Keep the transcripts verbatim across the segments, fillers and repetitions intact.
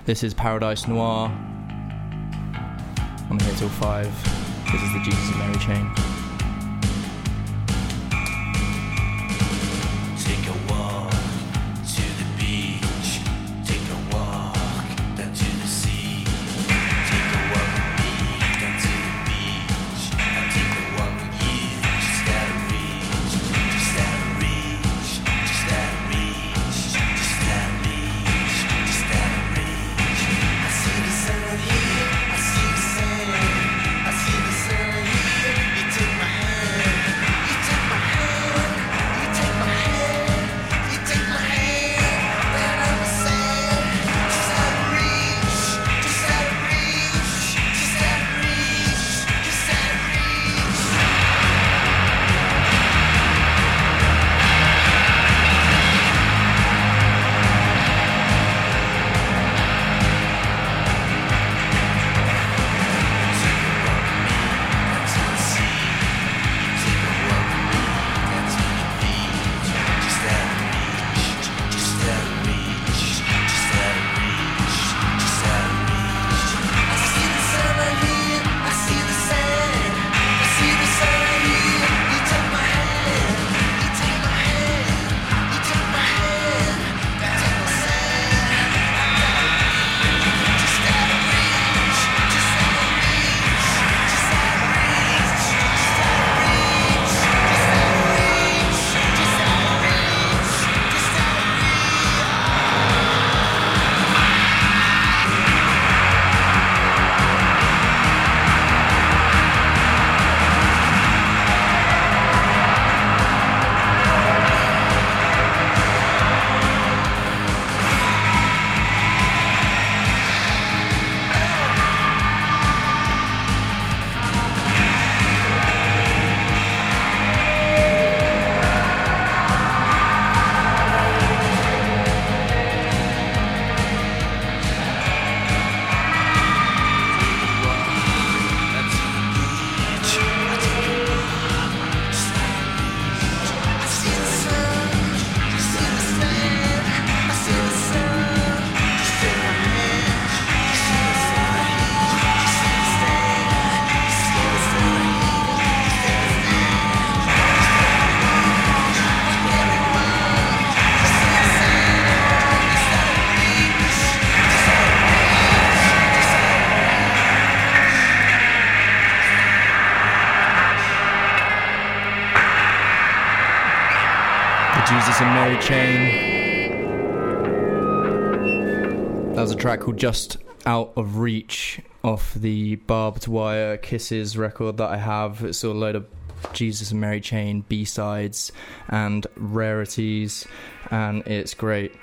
This is Paradise Noir. I'm here till five. This is the Jesus and Mary Chain. Jesus and Mary Chain. That was a track called Just Out of Reach off the Barbed Wire Kisses record that I have. It's a load of Jesus and Mary Chain B-sides and rarities, and it's great.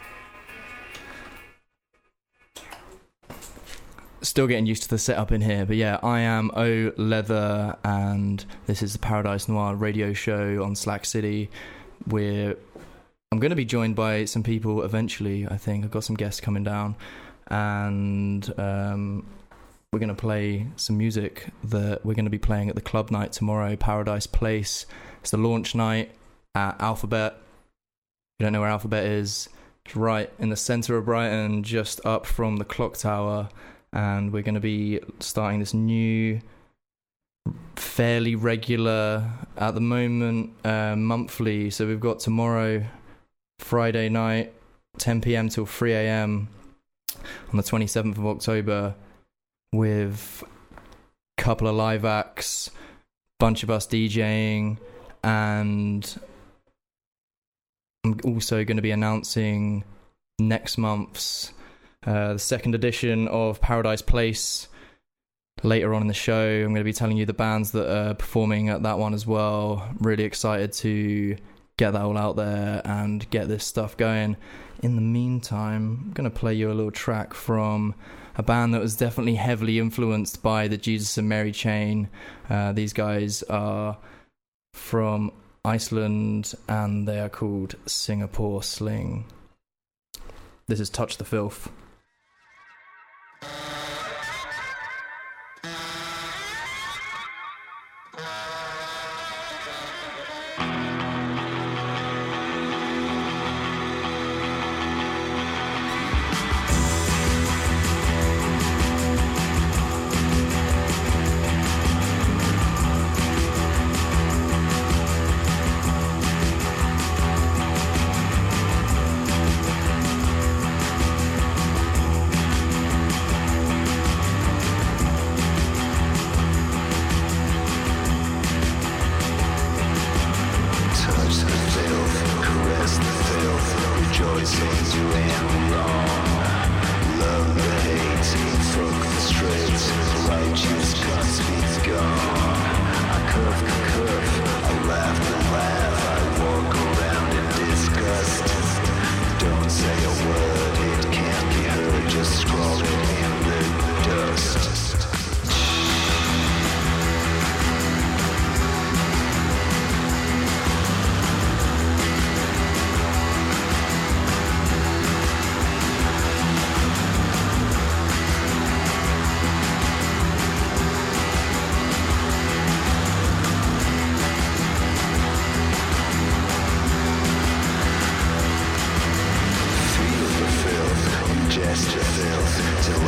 Still getting used to the setup in here, but yeah, I am O Leather, and this is the Paradise Noir radio show on Slack City. We're I'm going to be joined by some people eventually. I think I've got some guests coming down, and um, we're going to play some music that we're going to be playing at the club night tomorrow, Paradise Place. It's the launch night at Alphabet. If you don't know where Alphabet is, it's right in the centre of Brighton, just up from the clock tower. And we're going to be starting this new, fairly regular, at the moment, uh, monthly. So we've got tomorrow, Friday night, ten p.m. till three a.m. on the twenty-seventh of October, with a couple of live acts, bunch of us DJing, and I'm also going to be announcing next month's Uh, the second edition of Paradise Place later on in the show. I'm going to be telling you the bands that are performing at that one as well. Really excited to get that all out there and get this stuff going. In the meantime, I'm going to play you a little track from a band that was definitely heavily influenced by the Jesus and Mary Chain. Uh, these guys are from Iceland and they are called Singapore Sling. This is Touch the Filth.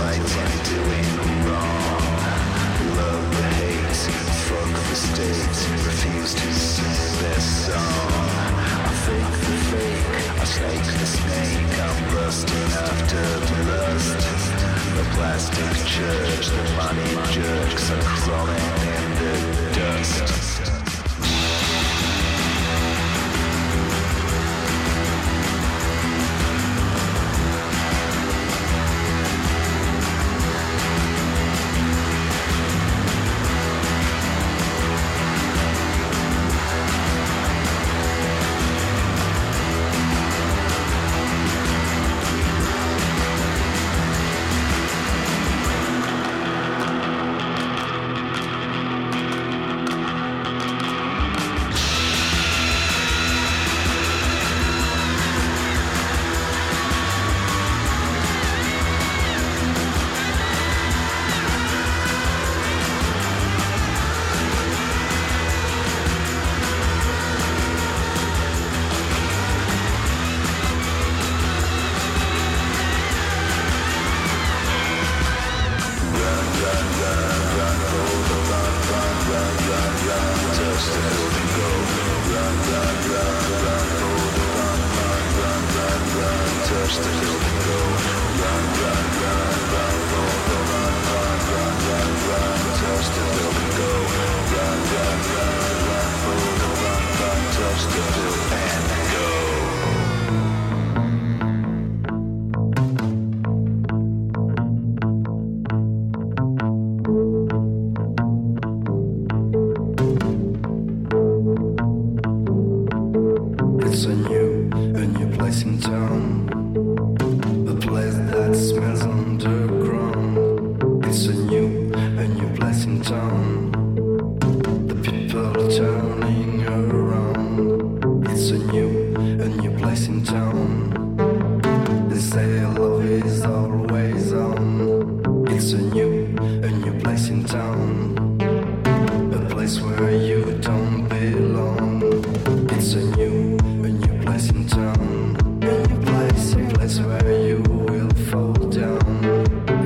right and doing wrong. Love the hate, fuck the state, refuse to sing their song. I fake the fake, I snake the snake, I'm lusting after lust. The plastic church, the money jerks are crawling in the dust. Place where you will fall down.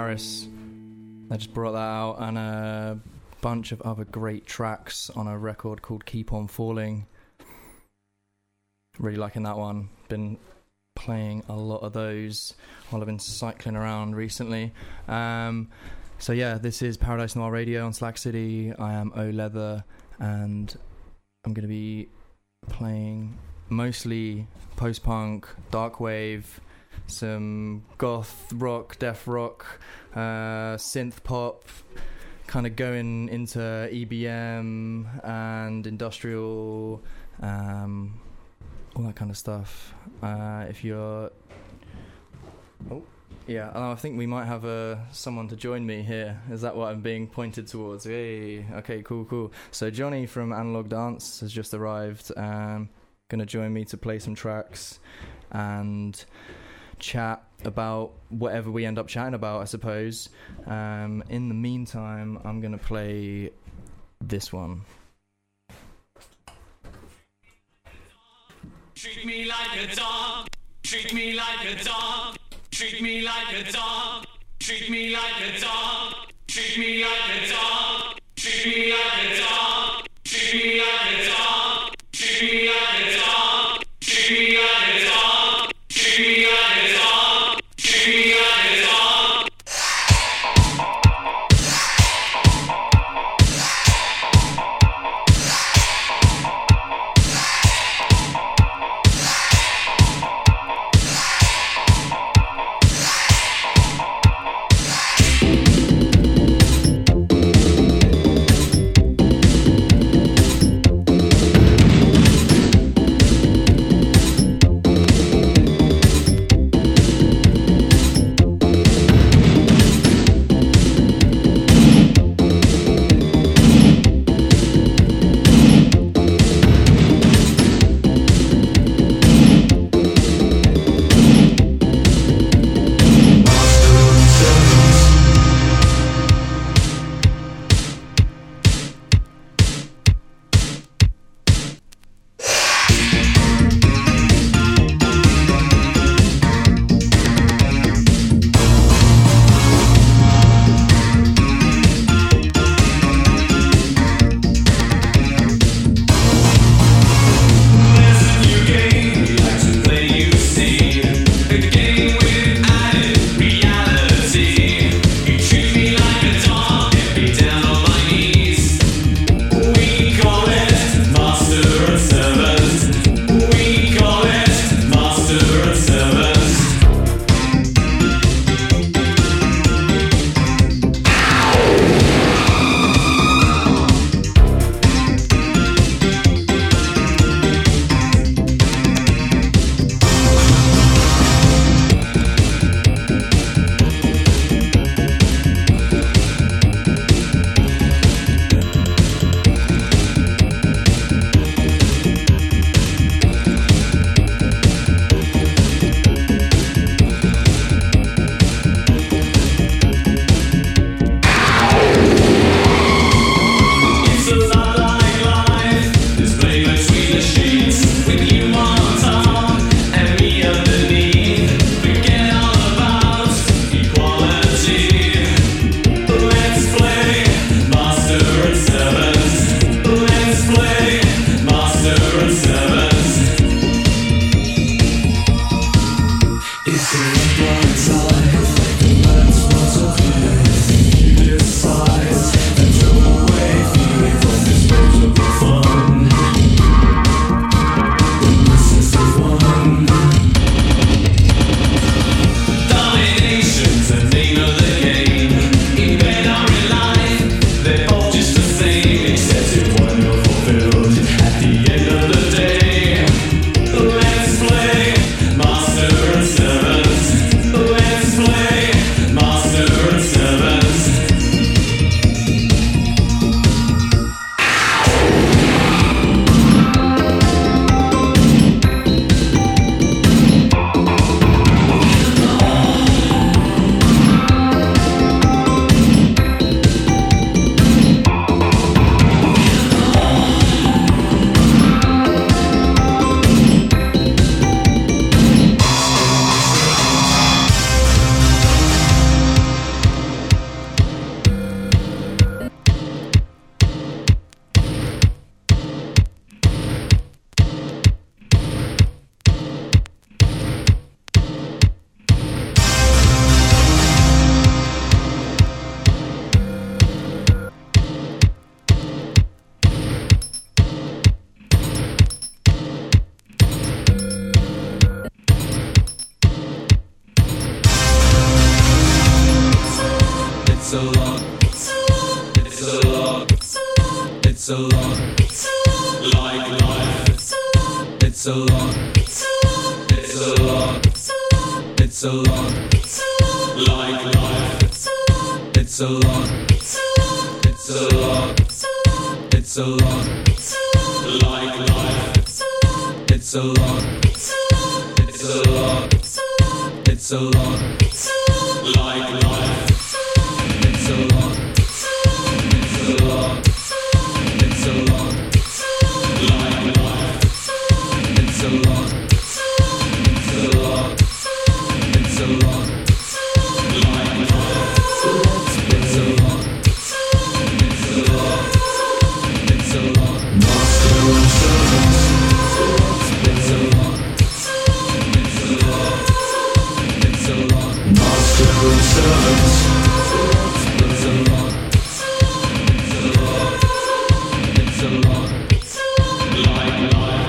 Paris. I just brought that out, and a bunch of other great tracks on a record called Keep On Falling. Really liking that one. Been playing a lot of those while I've been cycling around recently. Um, so yeah, this is Paradise Noir Radio on Slack City. I am O Leather, and I'm going to be playing mostly post-punk, dark wave, some goth rock, death rock, uh, synth pop, kind of going into E B M and industrial, um, all that kind of stuff. Uh, if you're, oh yeah, I think we might have uh, someone to join me here. Is that what I'm being pointed towards? Hey, okay, cool, cool. So Johnny from Analog Dance has just arrived. Um, going to join me to play some tracks and chat about whatever we end up chatting about, I suppose. Um, in the meantime, I'm going to play this one. Treat me like a dog, treat me like a dog, treat me like a dog, treat me like a dog, treat me like a dog, treat me like a dog, treat me like a dog, treat me like a dog, treat me like a dog, treat me like a dog, treat me like a dog. a lot. It's a lot. Like life. It's a lot. It's a lot. It's a lot. Like life. It's a lot. It's a lot. It's a lot. Like life. It's a lot. It's a lot. It's a lot. Like life. It's a lot. It's a lot. It's a lot. Like life. It's a lot. It's a lot. It's a lot. Like life. It's a lot. It's a lot. It's a lot. Master and servant. It's a lot. It's a lot. It's a lot. Master and servant. It's a lot. It's a lot. It's a lot. Like life.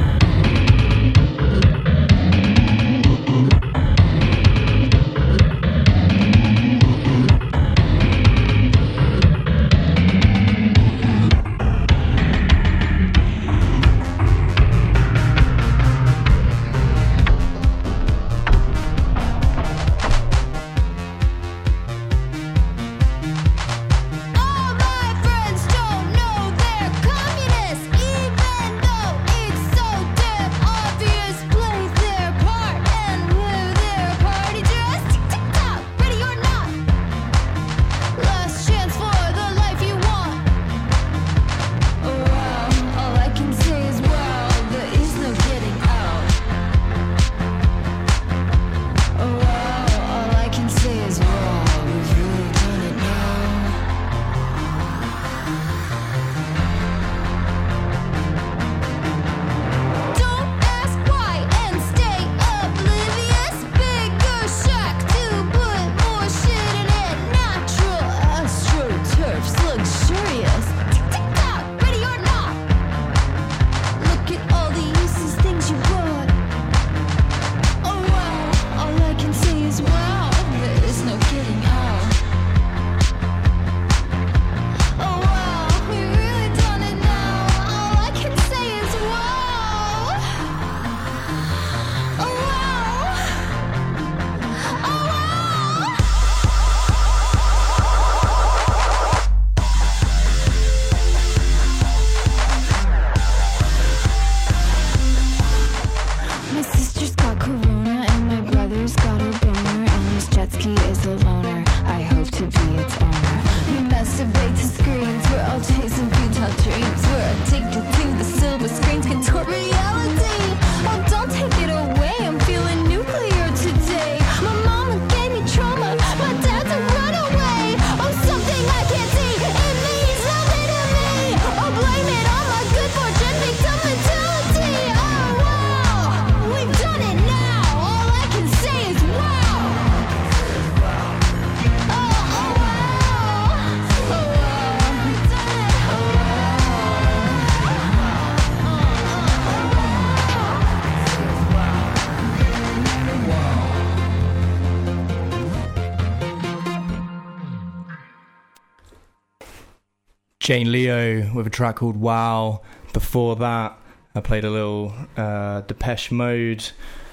Jane Leo with a track called Wow. Before that, I played a little uh, Depeche Mode,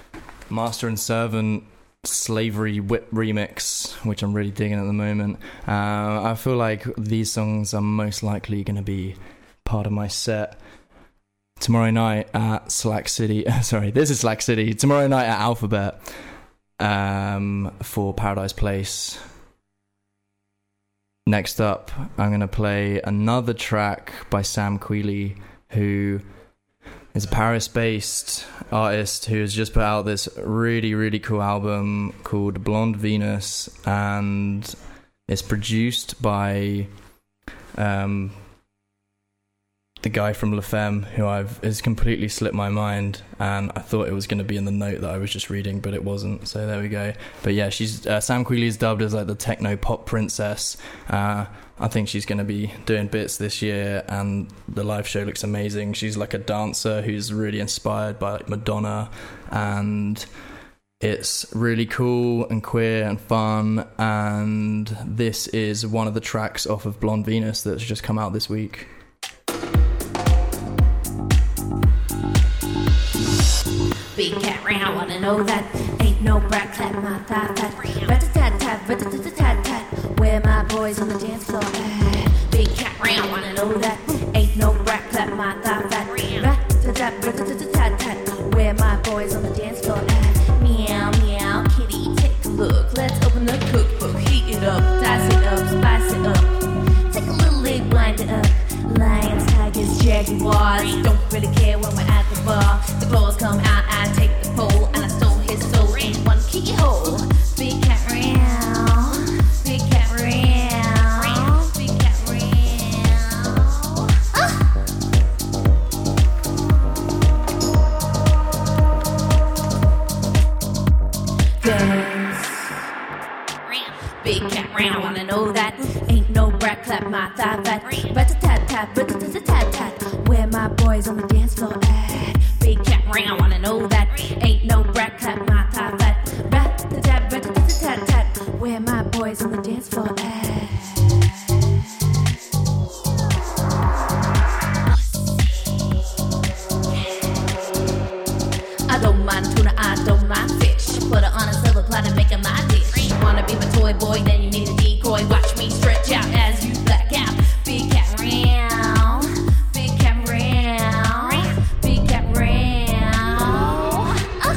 Master and Servant, Slavery Whip remix, which I'm really digging at the moment. Uh, I feel like these songs are most likely going to be part of my set tomorrow night at Slack City. Sorry, this is Slack City. Tomorrow night at Alphabet um, for Paradise Place. Next up, I'm going to play another track by Sam Quealy, who is a Paris-based artist who has just put out this really, really cool album called Blonde Venus, and it's produced by um, the guy from La Femme, who I've has completely slipped my mind, and I thought it was going to be in the note that I was just reading, but it wasn't, so there we go. But yeah, she's uh, Sam Quealy is dubbed as like the techno pop princess. uh, I think she's going to be doing bits this year, and the live show looks amazing. She's like a dancer who's really inspired by like Madonna, and It's really cool and queer and fun, and this is one of the tracks off of Blonde Venus that's just come out this week. Big cat round, wanna know that ain't no brat clap my thigh fat. Rat-a-tat-tat, rat-a-tat-tat-tat, where my boys on the dance floor at? Big cat round, wanna know that ain't no brat clap my thigh fat. Rat-a-tat, rat-a-tat-tat-tat, where my boys on the dance floor at? Meow, meow, kitty, take a look. Let's open the cookbook, heat it up, dice it up, spice it up. Take a little leg, blind it up. Lions, tigers, jaguars, don't really care when we're at the bar. The claws come out, I take the pole, and I stole his soul in one keyhole. Big cat round, big cat round, big cat round. Ah! Dance. Big cat round, wanna know that ain't no brat clap my thigh fat. Rat-a-tat-tat, rat-a-tat-tat-tat, where my boys on the dance floor at? Big cat round, wanna know that ain't no brat clap my thigh fat. Rat-a-tat, rat-a-tat-tat-tat, where my boys on the dance floor at? I don't mind tuna, I don't mind fish. Put her on a silver platter, make her my dish. Wanna be my toy boy, then you need a decoy. Watch me stretch out as you black out. Big cat round, big cat round, big cat round. Uh.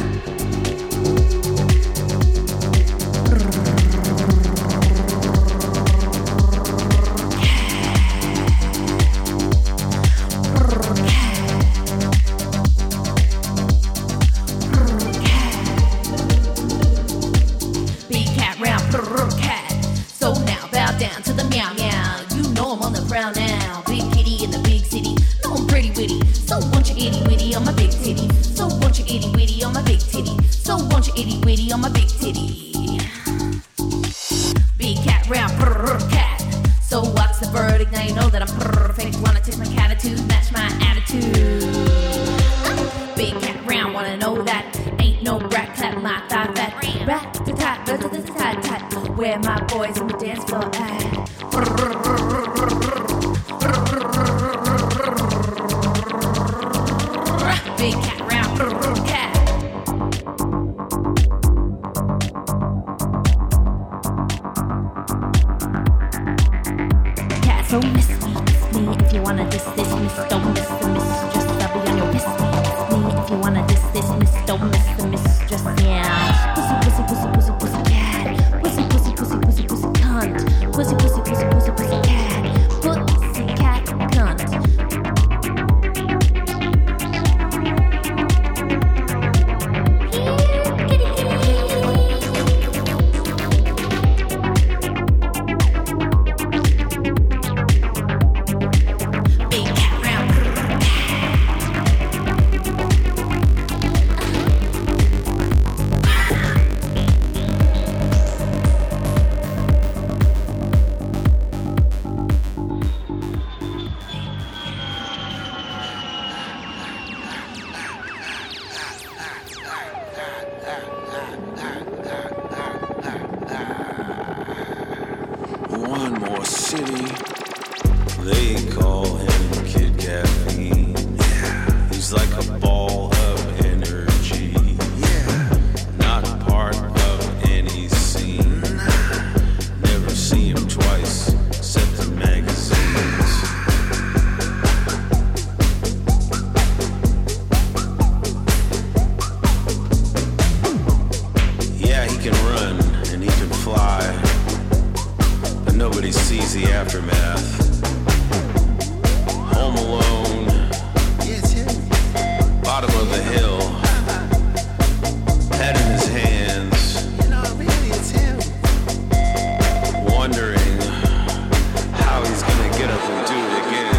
Big cat round, cat. So now bow down to the meow meow. You know I'm on the prowl now. Big kitty in the big city. No, I'm pretty witty. So won't you itty witty on my big titty? So won't you itty witty on my big titty? So won't you itty witty on my big titty? Big cat round, cat. So what's the verdict? Now you know that I'm perfect. Wanna take my attitude, match my attitude. Uh, big cat round, wanna know that ain't no brat clap my thigh fat. Rat-a-tat, rat-a-tat-tat, where my boys on the dance floor at? Big cat round, cat. Cat, so miss me, miss me if you wanna diss this, miss, don't miss the miss, just I'll be on your miss me, miss me if you wanna diss this, miss, don't miss the miss, just yeah. Pussy, pussy, pussy, pussy, pussy, cat. Pussy, pussy, pussy, pussy, pussy, cunt. Pussy, pussy, pussy, pussy, pussy, cat. Pussy, cat, cunt. Big cat round. One more city, they call him Kid Caffeine. Yeah. He's like a ball of energy. Yeah. Not part of any scene. Never see him twice, except in magazines. Yeah, he can run and he can fly, but nobody sees the aftermath. Home alone, bottom of the hill, head in his hands, wondering how he's gonna get up and do it again.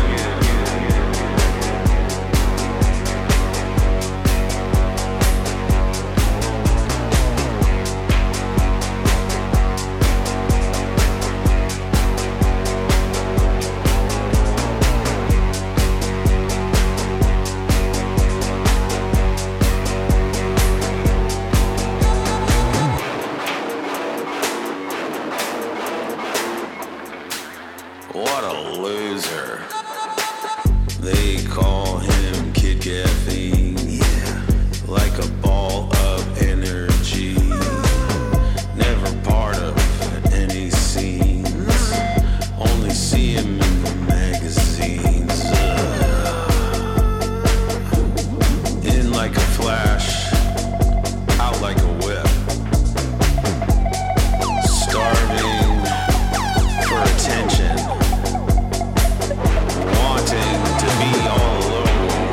What a loser. They call him Kid Caffeine. Yeah, like a ball of energy. Never part of any scenes. Only see him in the magazines. Uh, in like a flash, out like a whip. Starving for attention, wanting to be all alone.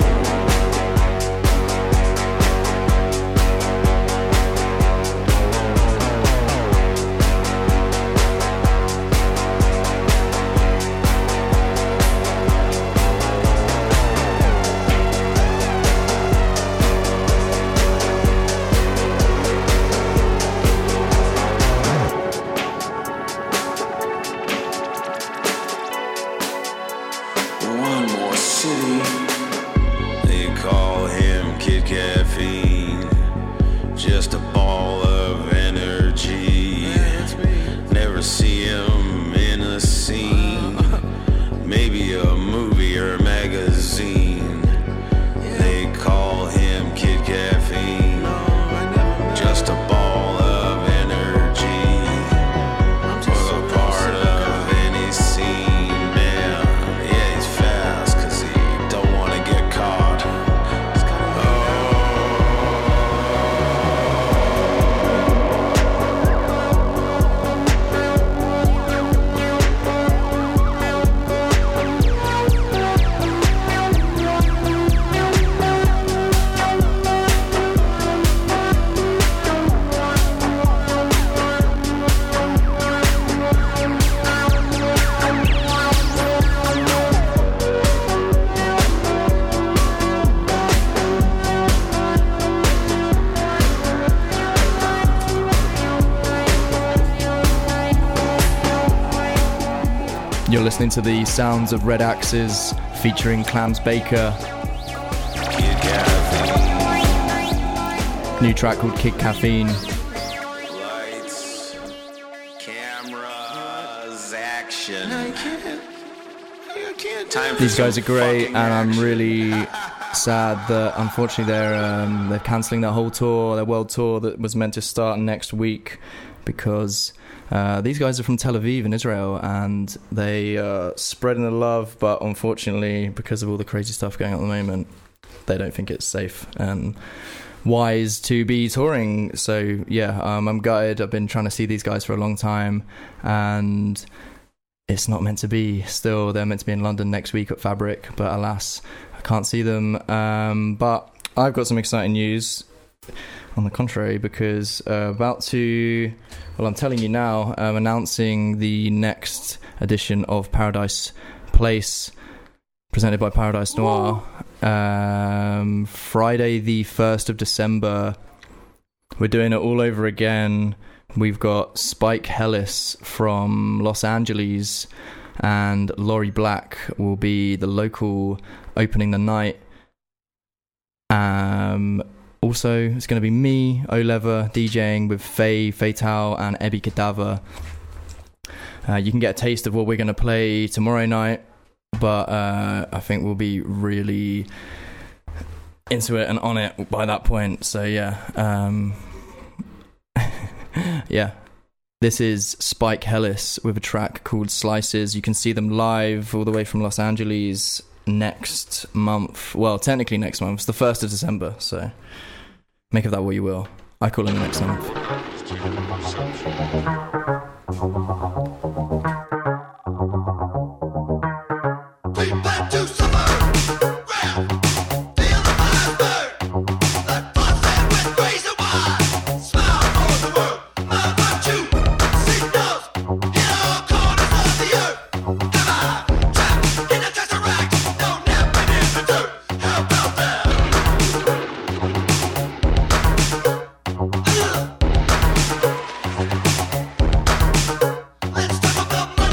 One more city. They call him Kid Caffeine. Just a ball of energy. Never see him in a scene. Maybe a movie or a magazine. They call him Kid Caffeine. Just a ball of energy. Was a part of any scene, man. Yeah, he's fast 'cause he don't wanna get caught. You're listening to the sounds of Red Axes featuring Clams Baker. Kid Caffeine. New track called Kid Caffeine. Lights, cameras, action. I can't. I can't. Time for These guys are some great, fucking and I'm action. really sad that unfortunately they're um, they're cancelling their whole tour, their world tour that was meant to start next week, because uh, these guys are from Tel Aviv in Israel, and they are spreading the love, but unfortunately, because of all the crazy stuff going on at the moment, they don't think it's safe and wise to be touring. So yeah, um, I'm gutted. I've been trying to see these guys for a long time, and it's not meant to be. Still, they're meant to be in London next week at Fabric, but alas, I can't see them. Um, but I've got some exciting news on the contrary, because uh, about to, well, I'm telling you now, I'm announcing the next edition of Paradise Place, presented by Paradise Noir. Um, Friday the first of December, we're doing it all over again. We've got Spike Hellis from Los Angeles, and Laurie Black will be the local opening the night. Um, also, it's going to be me, O'Lever, DJing with Faye, Fatal, and Ebby Cadaver. Uh, you can get a taste of what we're going to play tomorrow night, but uh, I think we'll be really into it and on it by that point. So yeah, um, yeah. This is Spike Hellis with a track called Slices. You can see them live all the way from Los Angeles next month. Well, technically next month. It's the first of December, so make of that what you will. I call it the next month. Let's talk about money.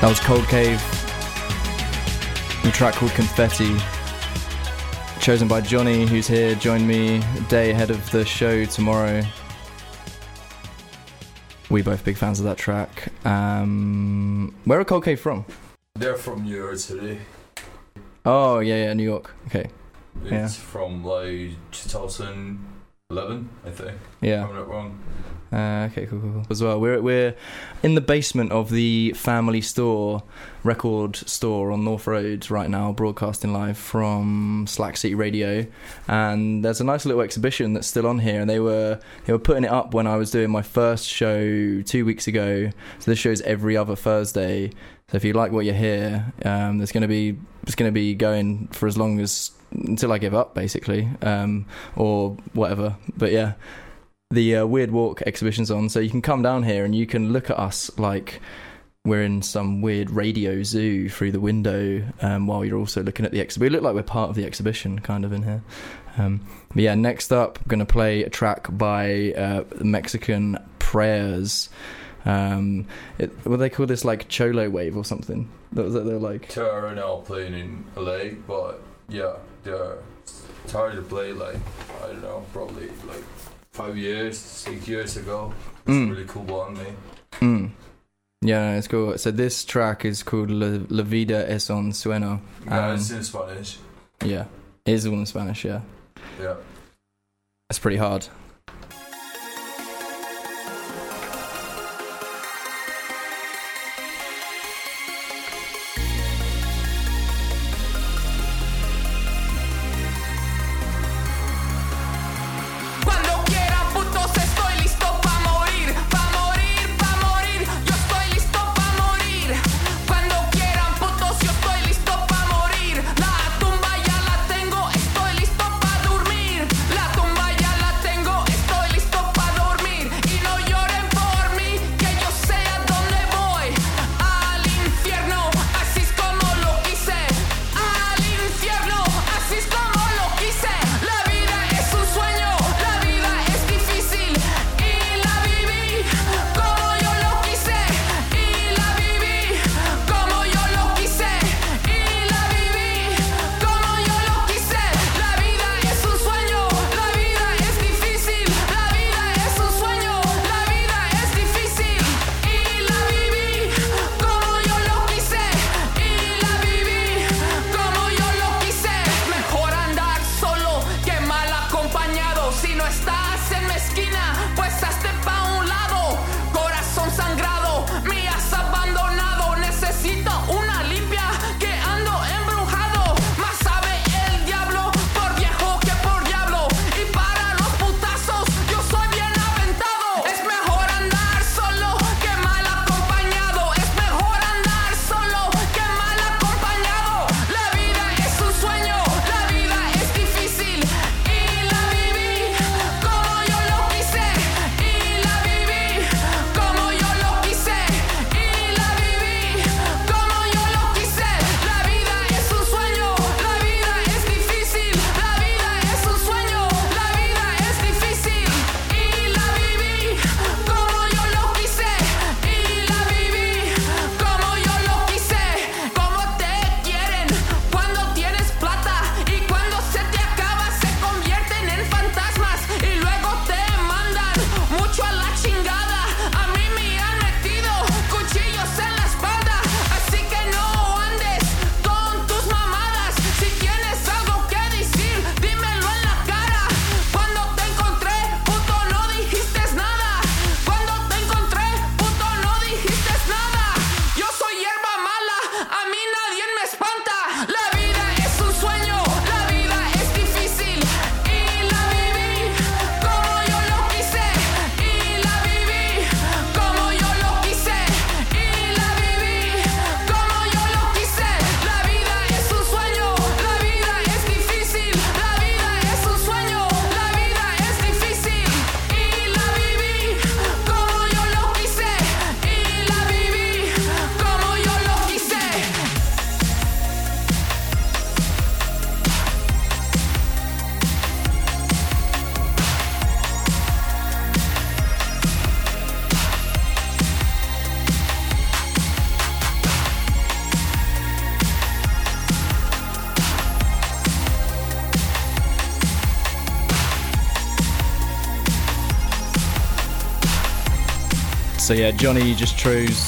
That was Cold Cave, a track called Confetti, chosen by Johnny, who's here. Join me a day ahead of the show tomorrow. We both big fans of that track. Um, where are Cold Cave from? They're from New York City. Oh, yeah, yeah, New York. Okay. It's Yeah. from like two thousand eleven, I think. Yeah. If I'm not wrong. Uh, okay, cool, cool, cool. As well, we're we're in the basement of the Family Store record store on North Road right now, broadcasting live from Slack City Radio. And there's a nice little exhibition that's still on here, and they were they were putting it up when I was doing my first show two weeks ago. So this show's every other Thursday. So if you like what you hear, um, there's going to be it's going to be going for as long as until I give up, basically, um, or whatever. But yeah. The uh, Weird Walk exhibition's on, so you can come down here and you can look at us like we're in some weird radio zoo through the window, um, while you're also looking at the exhibition. We look like we're part of the exhibition kind of in here. Um, but yeah, next up, I'm going to play a track by uh, Mexican Prayers. Um, it, what do they call this, like Cholo Wave or something? That was that they're like. They're now playing in L A, but yeah, they're started to play like, I don't know, probably like five years, six years ago. It's Mm. a really cool one, mate. Mm. Yeah, no, it's cool. So this track is called La, La Vida es un sueño. Yeah, Um, it's in Spanish. Yeah, it is all in Spanish, yeah. Yeah. That's pretty hard. Cuando quieran putos estoy listo pa' morir, pa' morir, pa' morir, yo estoy listo pa' morir. Cuando quieran putos yo estoy listo pa' morir. La tumba ya la tengo, estoy listo pa' dormir. La tumba ya la tengo, So yeah, Johnny just chose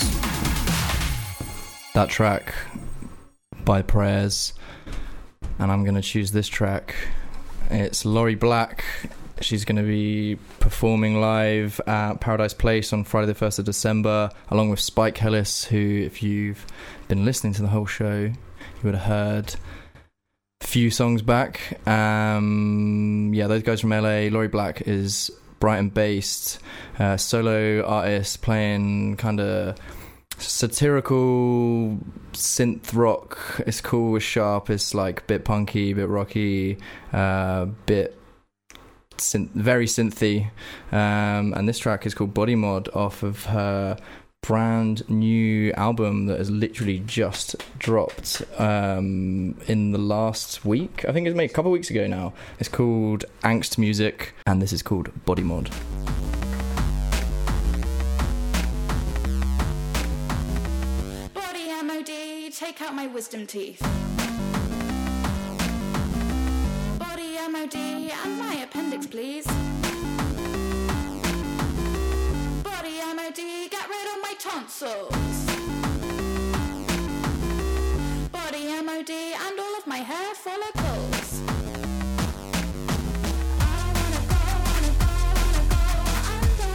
that track by Prayers, and I'm going to choose this track. It's Laurie Black. She's going to be performing live at Paradise Place on Friday the first of December, along with Spike Hillis, who, if you've been listening to the whole show, you would have heard a few songs back. Um, yeah, those guys from L A. Laurie Black is Brighton-based uh, solo artist playing kind of satirical synth rock. It's cool, it's sharp, it's like bit punky, bit rocky, uh, bit synth, very synthy. Um, and this track is called Body Mod off of her brand new album that has literally just dropped um, in the last week. I think it's made a couple of weeks ago now. It's called Angst Music, and this is called Body Mod. Body M O D, take out my wisdom teeth. Body M O D and my appendix, please. Body M O D, get rid of my tonsils. Body M O D and all of my hair follicles. I wanna go, wanna go, wanna go under.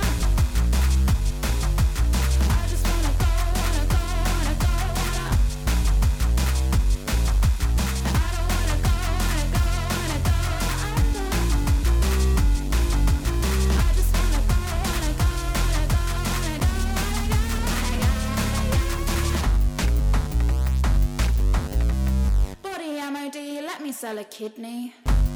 I just wanna go, wanna go, wanna go, wanna. I don't wanna go, wanna go, wanna go under. I just wanna go, wanna go, wanna go, wanna go. Body M O D, let me sell a kidney.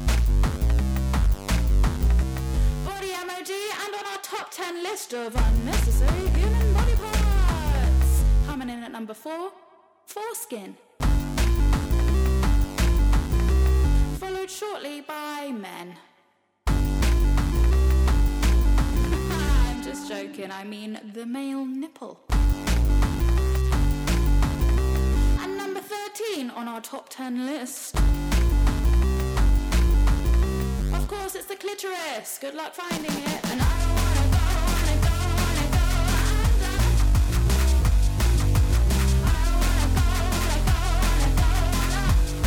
Body M O D and on our top ten list of unnecessary human body parts. Coming in at number four, foreskin. Followed shortly by men. I'm just joking, I mean the male nipple. And number thirteen on our top ten list. Of course, it's the clitoris. Good luck finding it. And I don't wanna go, wanna go, wanna go under. I don't wanna go, wanna go, wanna go under.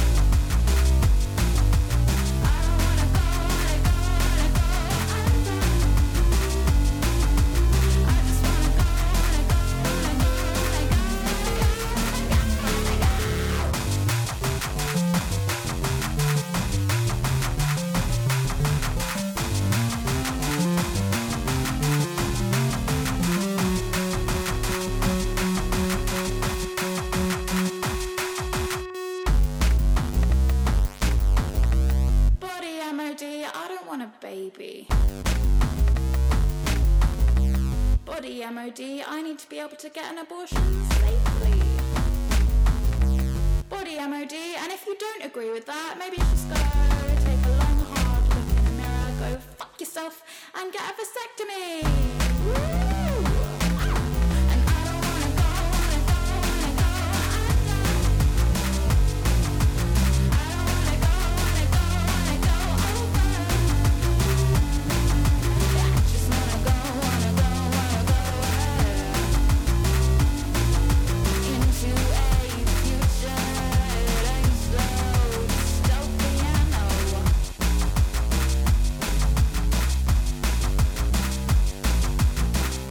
I don't wanna go, wanna go, wanna go under. I just wanna go, wanna go, wanna go, wanna go, Body M O D, I don't want a baby. Body M O D, I need to be able to get an abortion safely. Body M O D, and if you don't agree with that, maybe you just go take a long hard look in the mirror, go fuck yourself and get a vasectomy. Woo! And I don't wanna go, wanna go, wanna go under. I don't wanna go, wanna go, wanna go over. I just wanna go, wanna go, wanna go into a future that ain't so dystopian. Oh.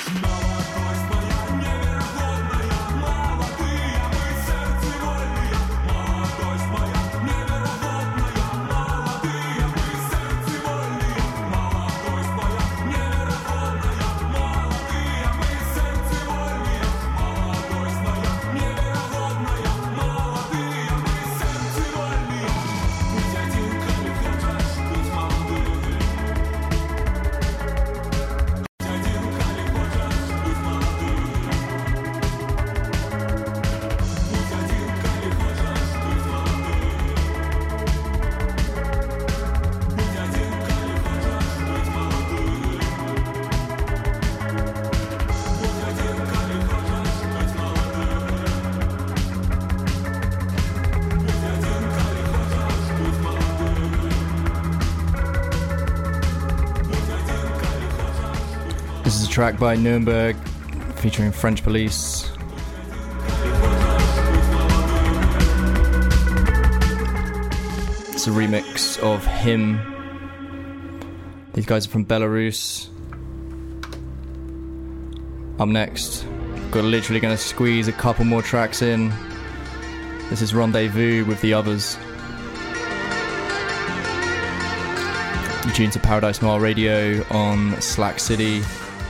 This is a track by Nuremberg featuring French Police. It's a remix of Him. These guys are from Belarus. Up next, got literally going to squeeze a couple more tracks in. This is Rendezvous with the Others. You tune to Paradise Noir Radio on Slack City.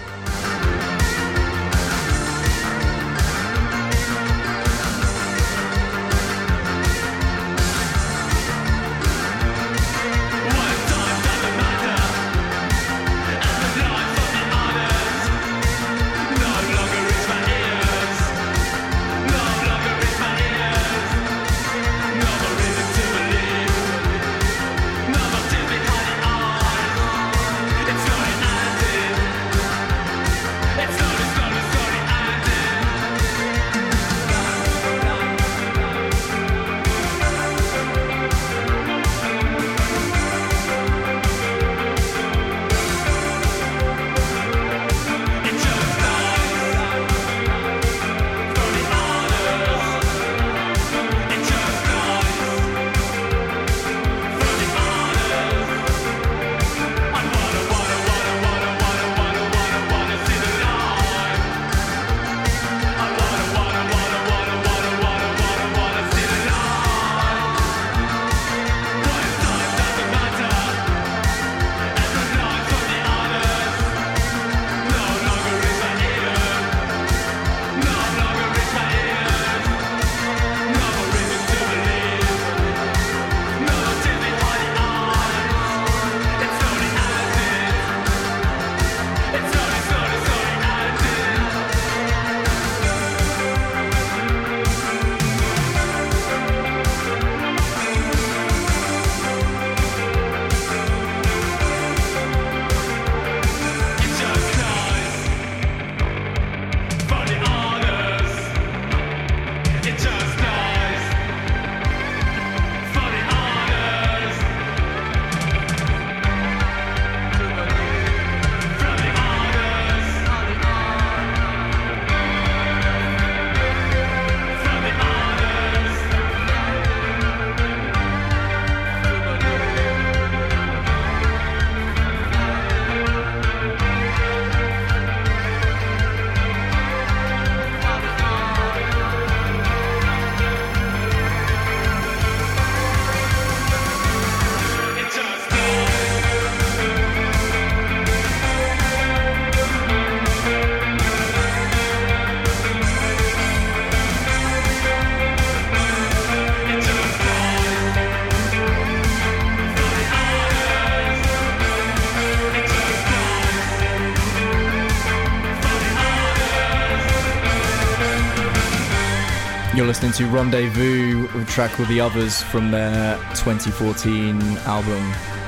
You're listening to Rendezvous with a track called The Others from their twenty fourteen album.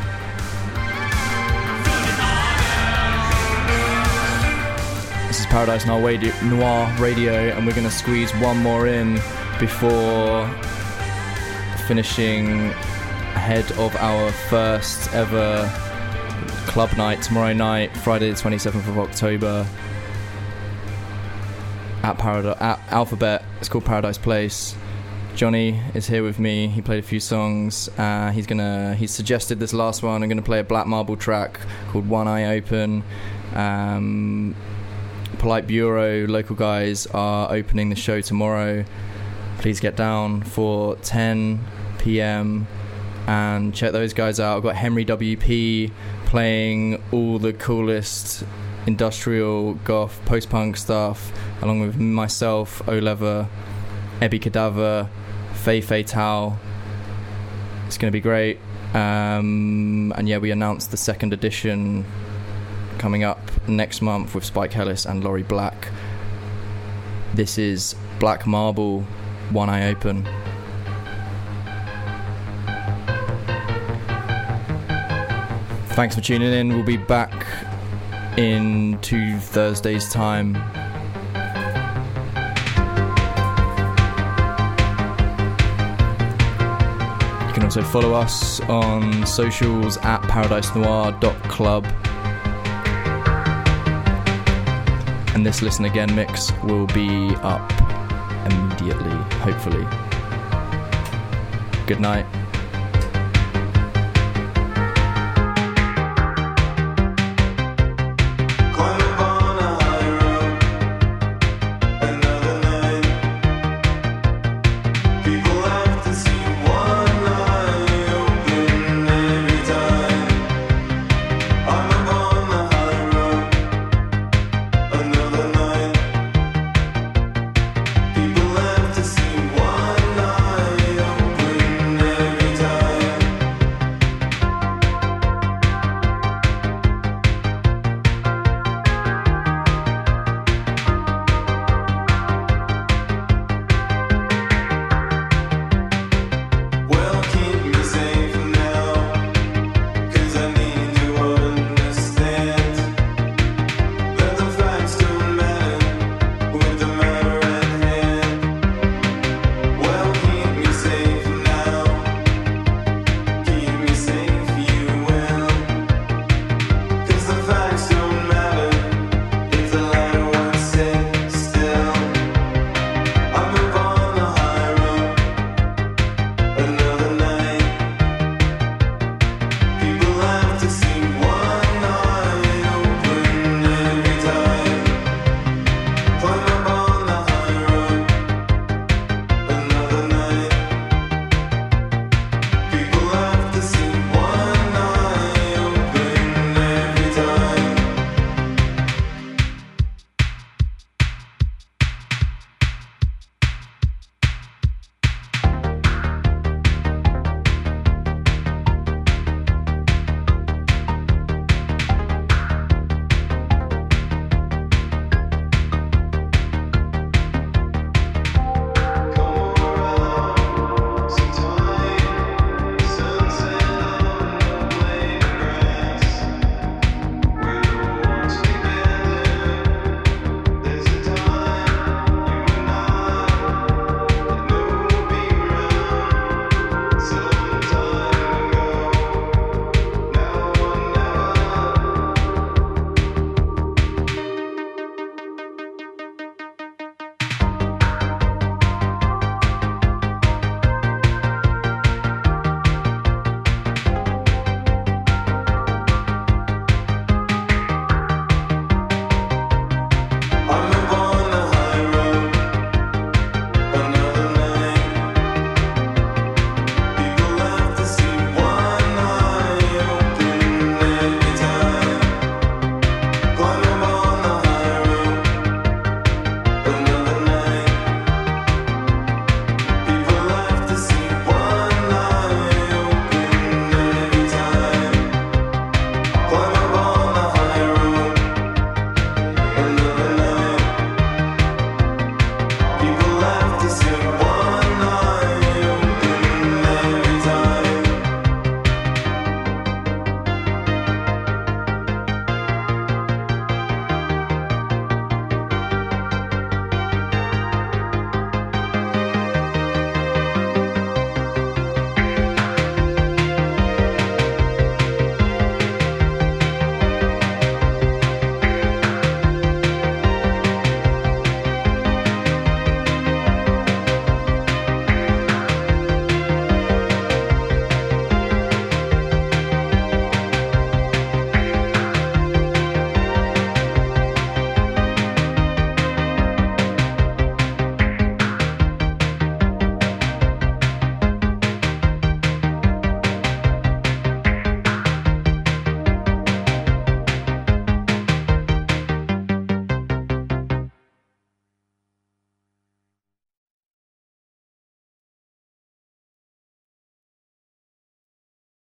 This is Paradise Noir Radio, Noir Radio, and we're going to squeeze one more in before finishing ahead of our first ever club night tomorrow night, Friday the twenty-seventh of October. At, Parad- at Alphabet. It's called Paradise Place. Johnny is here with me. He played a few songs. Uh, he's gonna. He's suggested this last one. I'm gonna play a Black Marble track called One Eye Open. Um, Polite Bureau, local guys, are opening the show tomorrow. Please get down for ten p.m. and check those guys out. I've got Henry W P playing all the coolest industrial, goth, post-punk stuff, along with myself, O'Leather, Ebby Cadaver, Faye Fatale. It's going to be great. Um, and yeah, we announced the second edition coming up next month with Spike Hellis and Laurie Black. This is Black Marble, One Eye Open. Thanks for tuning in. We'll be back in two Thursdays' time. You can also follow us on socials at paradise noir dot club. And this Listen Again mix will be up immediately, hopefully. Good night.